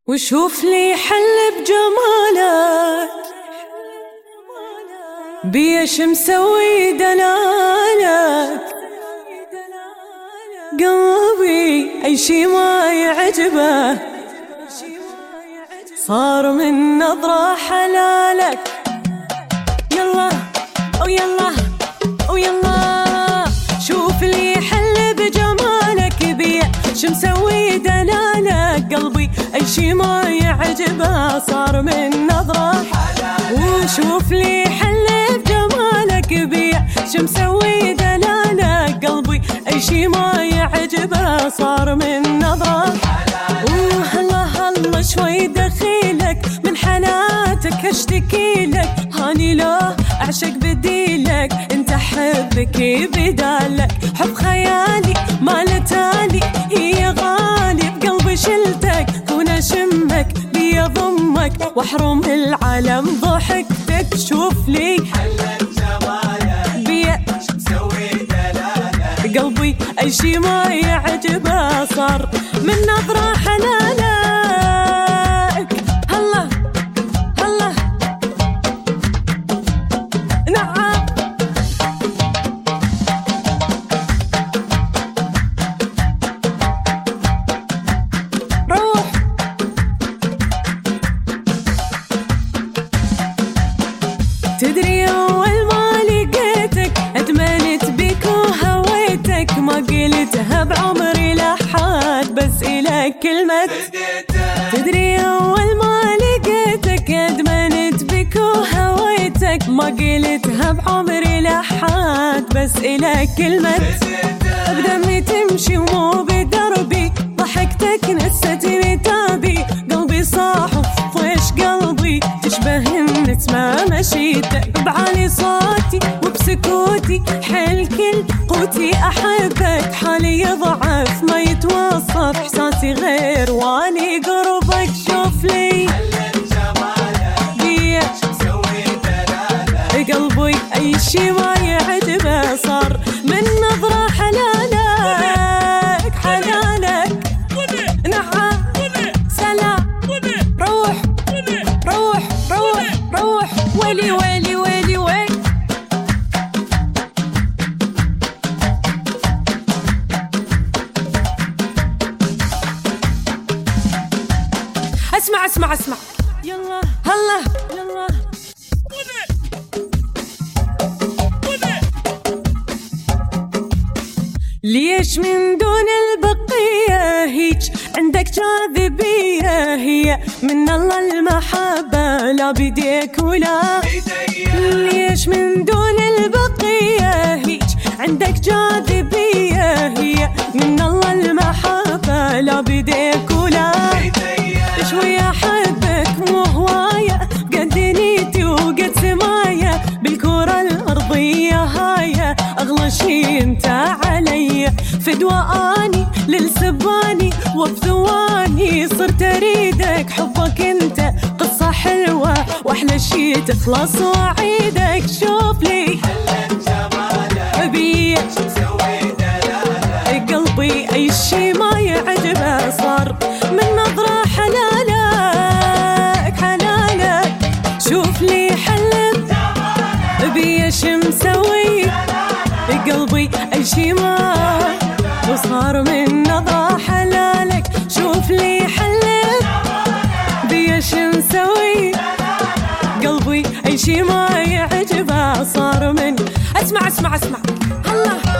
وشوف لي حل بجمالك، بيش مسوي دلالك، قلبي أي شي ما يعجبه صار من نظرة حلالك. يلا أو يلا أو يلا، شوف لي حل بجمالك، بيش مسوي دلالك، قلبي أي شي ما يعجبه صار من نظرة حلالك. وشوف لي حل بجمالك، بيش مسوي دلالك، قلبي أي شي ما يعجبه صار من نظرة حلالك. وهلا هلا شوي دخيلك من حالاتك اشتكي لك، هاني لا أعشق بديلك، انت حبك بدالك، حب خيالي ما لتالي هي غالي، بقلبي شلتك كون اشمك بي ضمك واحرم العالم ضحكتك. شوف لي حل بجمالك، بيش مسوي دلالك، قلبي اي شي ما يعجبه صار من نظرة حلالك. هلا هلا نعم، روح تدري أول ما لقيتك أدمنت بك وهويتك، ما قلتها بعمري لحد بس إلك كلمة تدري أول ما لقيتك أدمنت بك وهويتك، ما قلتها بعمري لحد بس إلك كلمة بدمي تمشي ومو بدربي، ضحكتك نستني تابي، قلبي صاح وفيش قلبي تشبه النسمة مشيتك، بعالي صوتي وبسكوتي حل كل قوتي أحبك، حالي يضعف ما يتوصف إحساسي غير واني قربك. شوف لي حل بجمالك، بيش مسوي دلالك، قلبي أي شي ما يعجبه صار من نظرة حلالك حلالك. نعم سلام، روح روح روح روح، ويلي ويلي ويلي ويلي. اسمع اسمع اسمع، يلا هلا يلا ليش من دون البقية هيج عندك جاذبية، هي من الله المحبة لا بيديك ولا بيديا، ليش من دون البقية هيج عندك جاذبية، هي من الله المحبة لا بيديك ولا بيديا، شوي أحبك مو هواية، قد نيتي وقد سماية بالكرة الأرضية هاية، أغلى شي انت علي فدوى أني للسباني، وبثواني صرت أريدك، حبك انت قصة حلوة وأحلى شي تخلص وأعيدك. شوف لي حل بجمالك، بيش مسوي دلالك، قلبي أي شي ما يعجبه صار من نظرة حلالك حلالك. شوف لي حل بيش مسوي قلبي أي شي ما وصار من نظرة حلالك. شوف لي حل بيش مسوي قلبي أي شي ما يعجبه صار من اسمع اسمع اسمع هلا